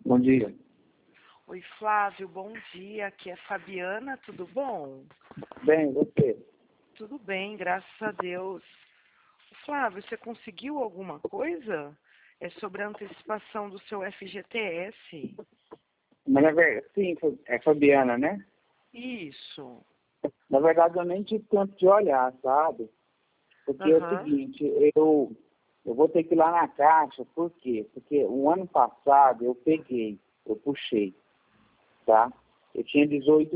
Bom dia. Oi, Flávio, bom dia. Aqui é Fabiana, tudo bom? Bem, você? Tudo bem, graças a Deus. Flávio, você conseguiu alguma coisa? É sobre a antecipação do seu FGTS. Mas na verdade, sim, é Fabiana, né? Isso. Na verdade, eu nem tive tempo de olhar, sabe? Porque é o Aham. seguinte, eu vou ter que ir lá na Caixa, por quê? Porque o ano passado eu puxei, tá? Eu tinha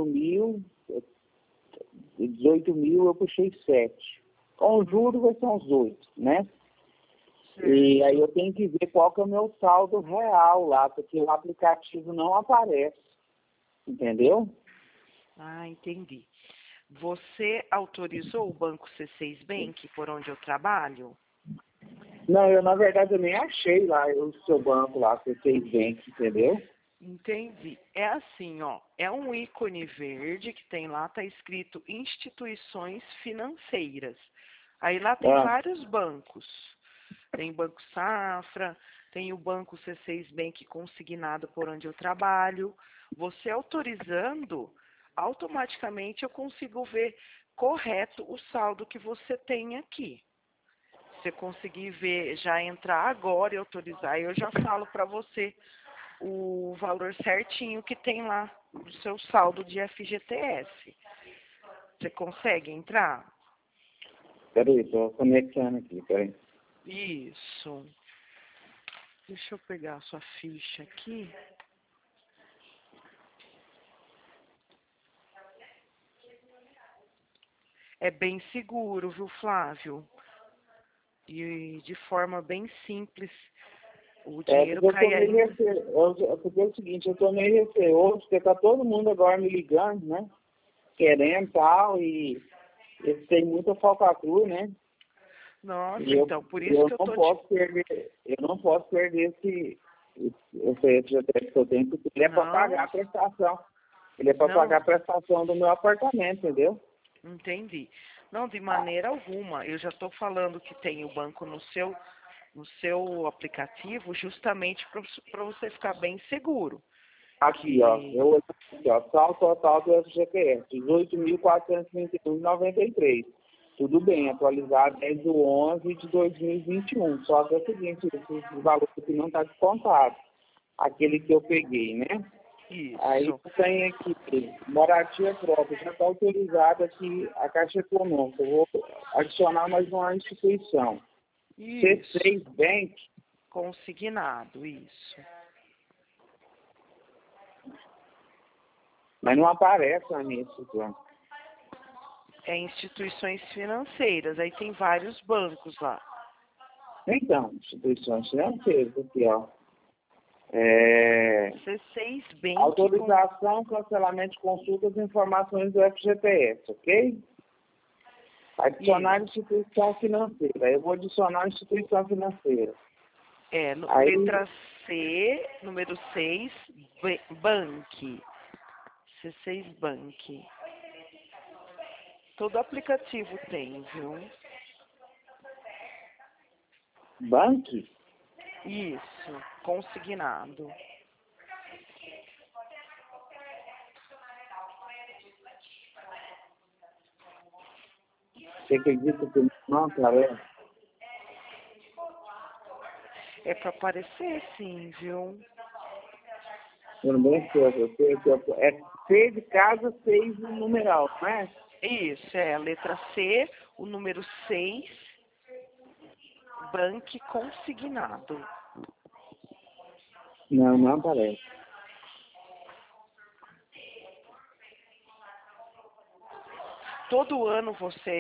18 mil eu puxei 7. Com o juro vai ser uns 8, né? E aí Certo. eu tenho que ver qual que é o meu saldo real lá, porque o aplicativo não aparece, entendeu? Ah, entendi. Você autorizou o Banco C6 Bank, por onde eu trabalho? Não, na verdade eu nem achei lá o seu banco lá, que vocês Bank, entendeu? Entendi. É assim, ó, é um ícone verde que tem lá, tá escrito instituições financeiras. Aí lá tem Ah, vários bancos. Tem Banco Safra, tem o Banco C6 Bank consignado por onde eu trabalho. Você autorizando, automaticamente eu consigo ver correto o saldo que você tem aqui. Se você conseguir ver, já entrar agora e autorizar, eu já falo para você o valor certinho que tem lá no seu saldo de FGTS. Você consegue entrar? peraí, tô conectando aqui, peraí. Isso. Deixa eu pegar a sua ficha aqui. É bem seguro, viu, Flávio? E de forma bem simples, o dinheiro Porque eu tô cai meio ainda. porque é o seguinte, eu tô meio receoso, porque tá todo mundo agora me ligando, né? Querendo tal, e eu tenho muita falcatrua, né? Nossa, E então, por isso eu que eu não tô te... posso perder, eu não posso perder esse FGTS que eu tenho, porque ele é para pagar Não, a prestação. Ele é para pagar não, a prestação do meu apartamento, entendeu? entendi. Não, de maneira alguma. Eu já estou falando que tem o banco no seu aplicativo justamente para você ficar bem seguro. Aqui, ó, Que eu aqui, ó, saldo total do FGTS, 18.431,93. Tudo bem, atualizado desde o 11 de 2021. Só que é o seguinte, esse valor aqui não está descontado. Aquele que eu peguei, né? Aí isso, tem aqui, moradia própria, já está autorizada aqui a Caixa Econômica. Eu vou adicionar mais uma instituição. isso, C6 Bank, consignado, isso. mas não aparece na minha instituição. É instituições financeiras, aí tem vários bancos lá. Então, instituições financeiras aqui, ó. C6 Bank com... Autorização, cancelamento de consultas e informações do FGTS, ok? Adicionar Isso. instituição financeira. Eu vou adicionar instituição financeira. Aí, Letra C, número 6, Bank. C6 Bank. Todo aplicativo tem, viu? banque, Isso, consignado. você acredita que não aparece? É para aparecer, sim, viu? Eu não bem sei, é C de casa, 6 no numeral, não é? Isso, é a letra C, o número 6, Bank consignado. Não, não aparece. Todo ano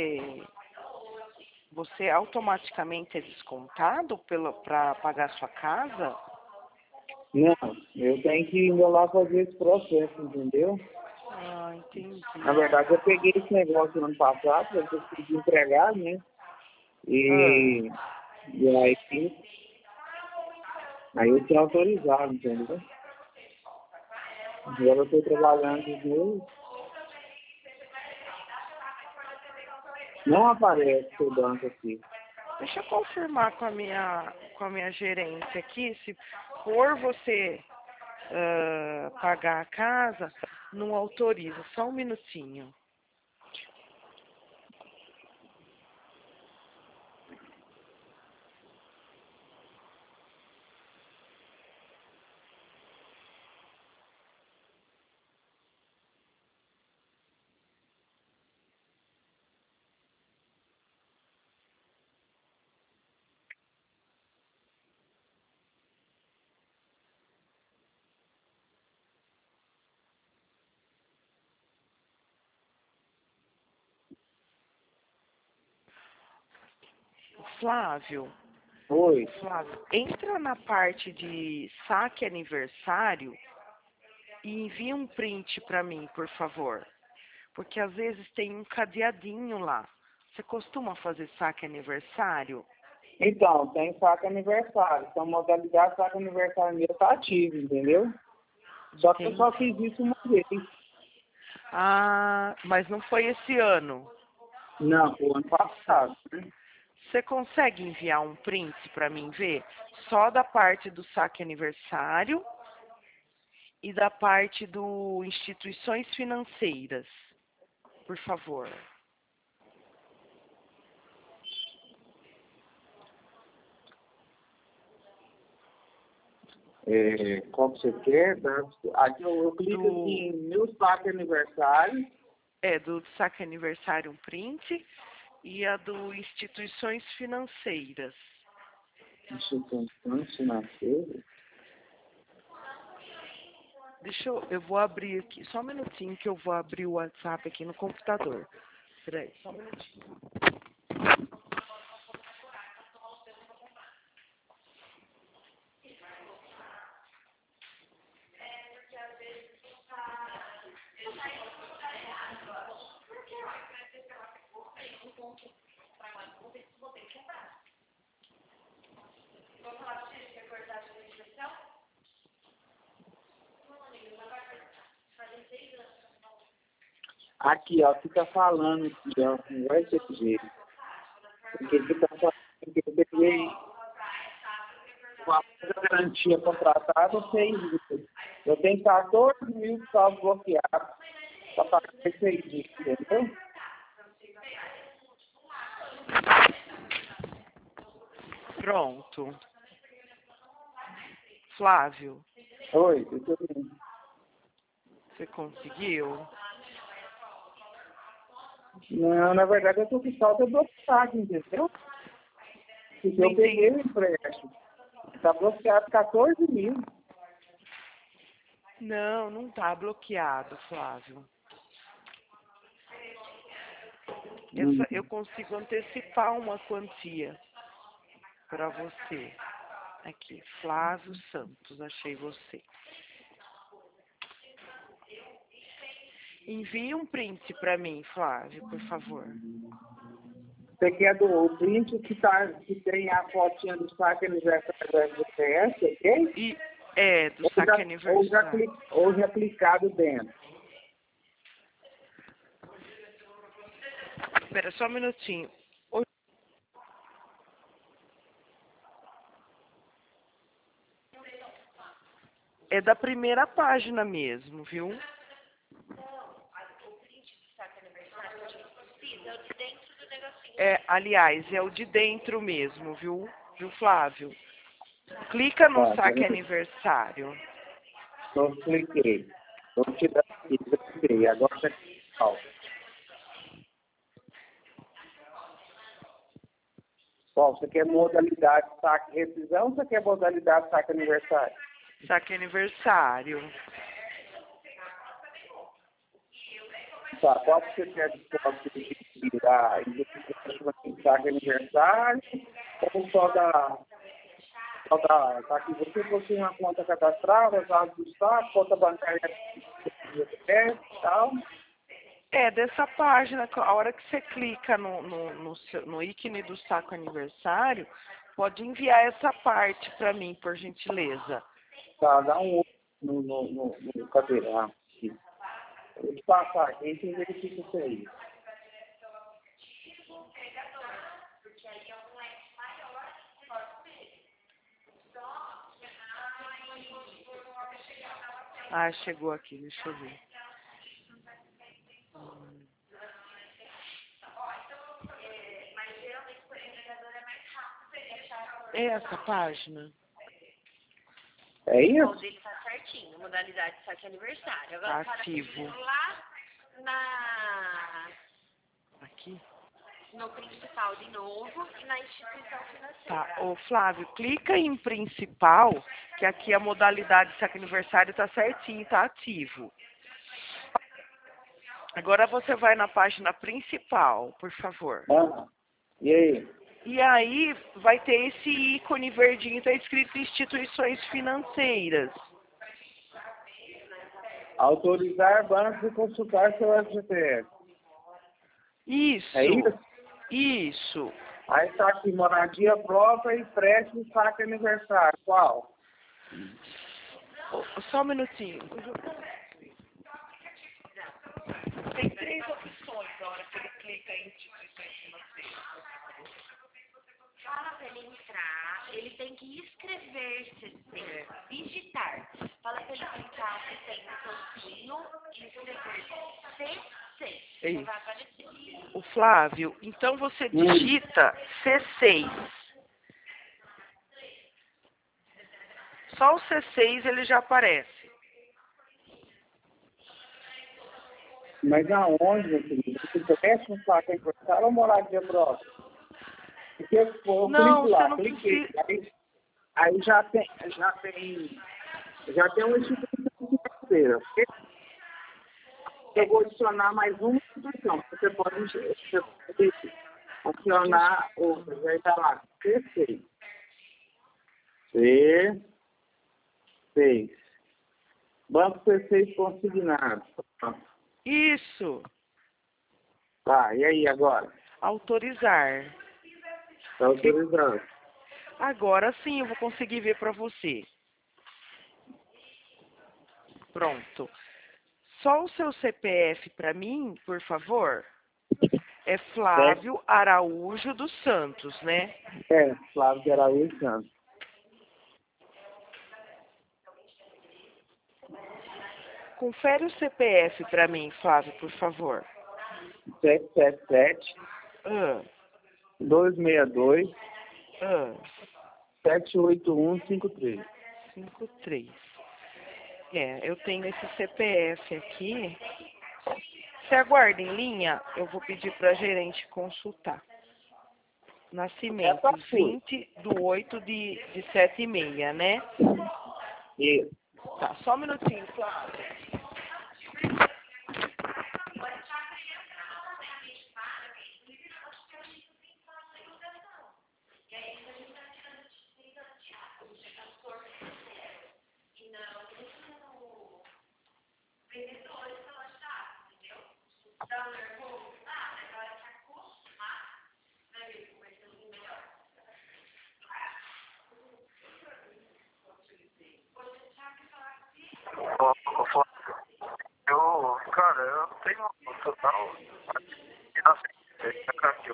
você automaticamente é descontado para pagar sua casa? Não, eu tenho que ir lá fazer esse processo, entendeu? Ah, entendi. Na verdade, eu peguei esse negócio no ano passado, eu consegui entregar, né? Ah, E, aí eu tinha autorizado, entendeu? Agora eu estou trabalhando de novo. Não aparece o banco aqui. deixa eu confirmar com a minha gerência aqui, se for você pagar a casa, não autoriza. Só um minutinho. Flávio, Oi. entra na parte de saque aniversário e envia um print para mim, por favor. Porque às vezes tem um cadeadinho lá. Você costuma fazer saque aniversário? Então, tem saque aniversário. Então, modalidade saque aniversário meu tá ativo, entendeu? Só que eu só fiz isso uma vez. Ah, mas não foi esse ano. Não, foi ano passado. Você consegue enviar um print para mim ver? Só da parte do saque aniversário e da parte do instituições financeiras, por favor. Qual que você quer? Aqui eu clico aqui em meu saque aniversário. Do saque aniversário um print e a do instituições financeiras. Instituições financeiras. Eu vou abrir aqui, só um minutinho que eu vou abrir o WhatsApp aqui no computador. Peraí, só um minutinho. Aqui, ó, fica falando aqui, ó, não vai ser jeito. Porque fica falando que eu peguei uma garantia contratada, 6 dias. Eu tenho 14 mil saldos bloqueados para pagar 6 dias, entendeu? Pronto. Flávio, Oi, tudo bem. você conseguiu? Não, na verdade, eu tô com saldo bloqueado, entendeu? Porque eu peguei o empréstimo. Está bloqueado 14 mil. Não, não tá bloqueado, Flávio. Eu consigo antecipar uma quantia para você. Aqui, Flávio Santos, achei você. Envie um print para mim, Flávio, por favor. Você quer o print que tem a fotinha do saque aniversário do FPS, ok? Do saque aniversário. Ou já clicado dentro. Espera só um minutinho. É da primeira página mesmo, viu? Aliás, é o de dentro mesmo, viu? Viu, Flávio? Clica no saque aniversário. Eu cliquei. Vou tirar aqui, cliquei. Agora está aqui. Qual? Você quer modalidade saque rescisão ou você quer modalidade saque aniversário? Saque aniversário. Tá, qual que você quer de virar? Saque aniversário ou só da... Tá aqui, você possui uma conta cadastrada, dados do Estado, conta bancária e tal. Dessa página, a hora que você clica no ícone do saco aniversário, pode enviar essa parte para mim, por gentileza. Tá, dá um no cadeirão. Vou te passar aqui, você verifica isso aí. Ah, chegou aqui, deixa eu ver. É essa página? É O isso? dele tá certinho, modalidade saque aniversário. Agora Ativo. lá Aqui? no principal de novo e na instituição financeira. Tá. Ô, Flávio, clica em principal, que aqui a modalidade saque aniversário tá certinho, tá ativo. Agora você vai na página principal, por favor. Ah, e aí? E aí vai ter esse ícone verdinho, tá escrito instituições financeiras. Autorizar banco e consultar seu FGTS. Isso. É isso? Isso. Aí tá aqui, moradia própria e empréstimo saque aniversário. Qual? Só um minutinho. Tem 3 opções na hora que ele clica em instituições financeiras. Fala pra ele entrar, ele tem que inscrever-se, digitar. Fala pra ele clicar se tem no cantinho e escrever C6. É isso. Vai aparecer. O Flávio, então você digita C6. Só o C6 ele já aparece. Mas aonde, meu querido? Se empréstimo saque aniversário ou moradia própria? Porque eu clico Não, lá, você não cliquei. precisa. Aí já tem uma instituição financeira. Eu vou adicionar mais uma instituição. Você pode adicionar outra. Vai estar lá, C6. C6. Banco C6 consignado. Isso. Tá, e aí agora? Autorizar. Está autorizado. Agora sim eu vou conseguir ver para você. Pronto. Só o seu CPF para mim, por favor. É Flávio Araújo dos Santos, né? É, Flávio de Araújo Santos. Confere o CPF para mim, Flávio, por favor. 777 Ah, 262 ah, 78153. 53. É, eu tenho esse CPF aqui. Você aguarda em linha? Eu vou pedir para a gerente consultar. Nascimento, 20/8/76, né? Isso. Tá, só um minutinho, Flávio. Cara, eu tenho total inacessível.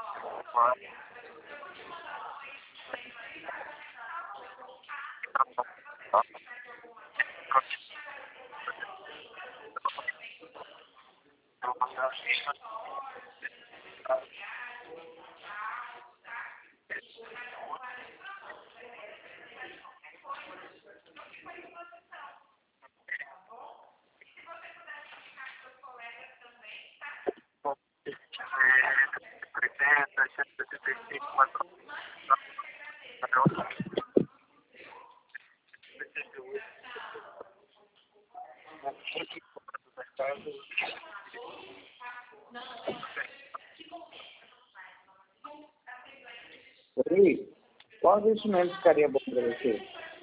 Aí, qual investimento ficaria bom para você?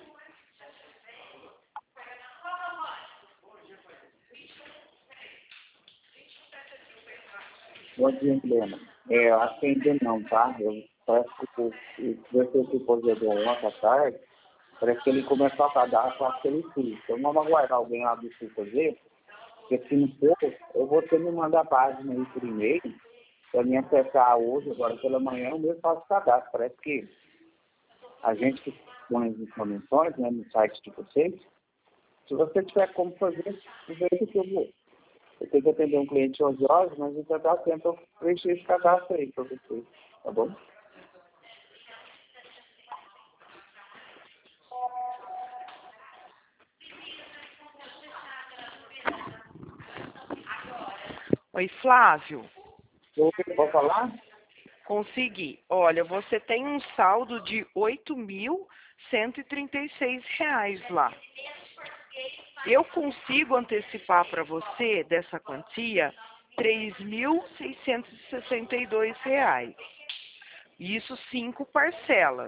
Bom dia, Helena. Eu acho que ainda não, tá? Eu parece que o supervisor ontem à tarde, parece que ele começou a cadastro, acho que ele fez. Então vamos aguardar alguém lá do sul fazer, porque se não for, eu vou ter que me mandar a página aí por e-mail, para me acessar hoje, agora pela manhã, eu mesmo faço cadastro. Parece que a gente que põe as informações, né, no site de vocês, Se você tiver como fazer, veja que eu vou. Eu tenho que atender um cliente 11 horas, mas ainda dá tempo eu preencher esse cadastro aí para você, tá bom? Oi, Flávio. Pode falar? Consegui. Olha, você tem um saldo de R$ 8.136 lá. Eu consigo antecipar para você dessa quantia R$ 3.662. Isso 5 parcelas.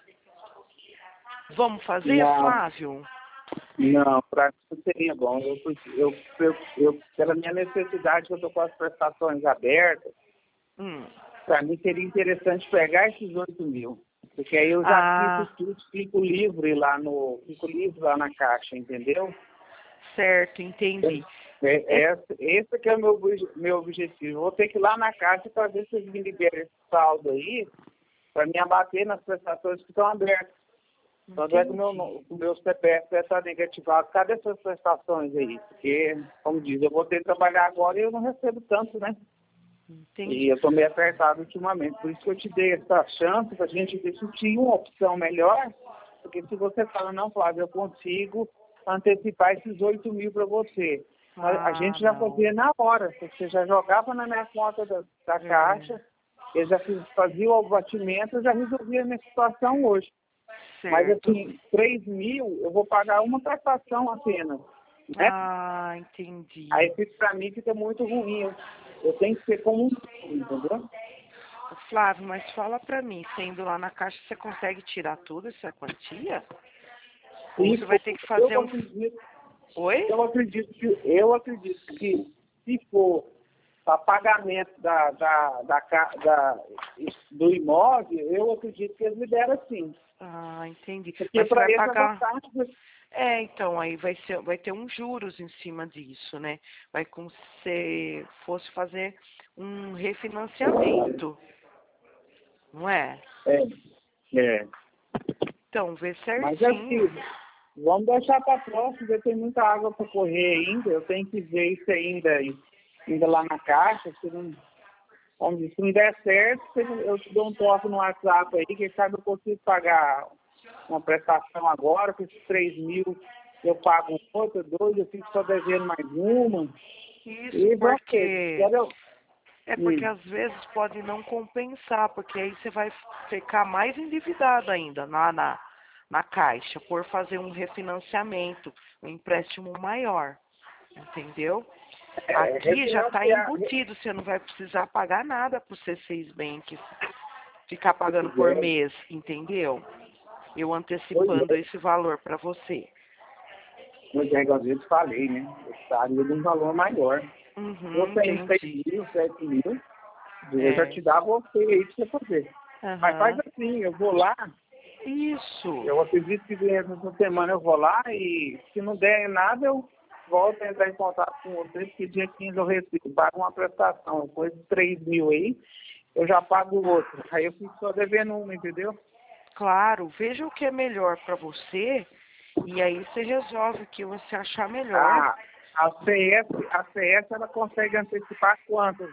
Vamos fazer, Não. Flávio? Não, para isso seria bom. Pela minha necessidade, eu estou com as prestações abertas, para mim seria interessante pegar esses 8 mil. Porque aí eu já fiz tudo, fico livre lá na caixa, entendeu? Certo, entendi. Esse que é o meu objetivo. Vou ter que ir lá na caixa para ver se eles me liberam esse saldo aí, para me abater nas prestações que estão abertas. Tanto é que o meu CPF deve estar negativado. Cadê essas prestações aí? Porque, como diz, eu vou ter que trabalhar agora e eu não recebo tanto, né? Entendi. E eu estou meio apertado ultimamente. Por isso que eu te dei essa chance para a gente discutir uma opção melhor. Porque se você fala, não, Flávio, eu consigo antecipar esses 8 mil para você. A gente já fazia na hora. Você já jogava na minha conta da caixa, eu já fazia o abatimento, eu já resolvia a minha situação hoje. Certo. Mas assim, 3 mil, eu vou pagar uma prestação apenas. Né? Entendi. Aí para mim fica muito ruim. Eu tenho que ser como um todo, entendeu? Flávio, mas fala para mim, você indo lá na caixa, você consegue tirar tudo essa quantia? Ou você vai ter que fazer Oi? Eu acredito que se for para pagamento do imóvel, eu acredito que eles liberam sim. Entendi. Porque Mas você vai eles pagar... bastante. Então, aí vai ter uns juros em cima disso, né? Vai como se fosse fazer um refinanciamento, não é? É. Então, vê Mas certinho. assim, vamos deixar para próximo, porque tem muita água para correr ainda. Eu tenho que ver isso ainda lá na caixa. Se não der certo, eu te dou um toque no WhatsApp aí, quem sabe eu consigo pagar uma prestação agora, com esses 3 mil eu pago outra, 2, eu fico só devendo mais uma. Isso, porque às vezes pode não compensar, porque aí você vai ficar mais endividado ainda lá na caixa, por fazer um refinanciamento, um empréstimo maior, entendeu? Aqui já está embutido, você não vai precisar pagar nada para o C6 Bank ficar pagando por mês, entendeu? Eu antecipando esse valor para você. Mas é igual eu te falei, né? Eu estaria de um valor maior. Eu tenho 6 mil, 7 mil, eu já te dá você aí para você fazer. Mas faz assim, eu vou lá. Isso. Eu acredito que essa semana eu vou lá e se não der nada, eu volto a entrar em contato com você, porque dia 15 eu recebo, pago uma prestação, depois de 3 mil aí, eu já pago o outro. Aí eu fico só devendo uma, entendeu? Claro, veja o que é melhor para você e aí você resolve o que você achar melhor. A CS ela consegue antecipar quantos?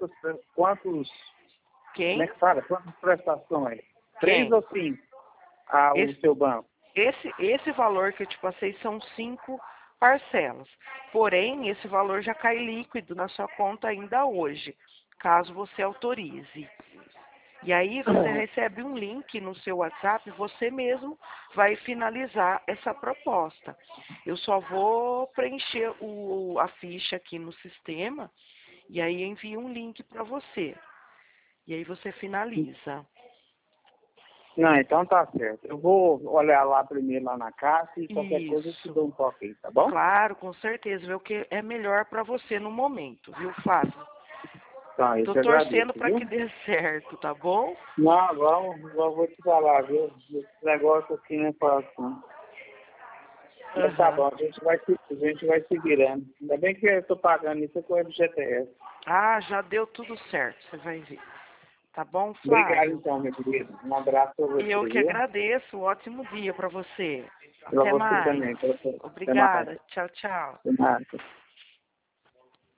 Quem? Como é que fala? Quantas prestações? Quem? 3 ou 5? O seu banco. Esse valor que eu te passei são 5 parcelas. Porém, esse valor já cai líquido na sua conta ainda hoje, caso você autorize. E aí você recebe um link no seu WhatsApp, você mesmo vai finalizar essa proposta. Eu só vou preencher a ficha aqui no sistema e aí envio um link para você. E aí você finaliza. Não, então tá certo. Eu vou olhar lá primeiro lá na caixa e qualquer coisa eu te dou um toque aí, tá bom? Claro, com certeza. Ver o que é melhor para você no momento, viu, Flávio? Tá, eu Tô te torcendo agradeço, para viu? que dê certo, tá bom? Não, vou te falar, viu? Esse negócio assim não é fácil. Mas tá bom, a gente vai se virando. Ainda bem que eu tô pagando isso com o FGTS. Já deu tudo certo, você vai ver. Tá bom, Flávio? Obrigado, então, meu querido. Um abraço para você. E eu que agradeço. Um ótimo dia para você. Para Até você mais. também. Pra você. Obrigada. Até mais. Tchau, tchau. De nada.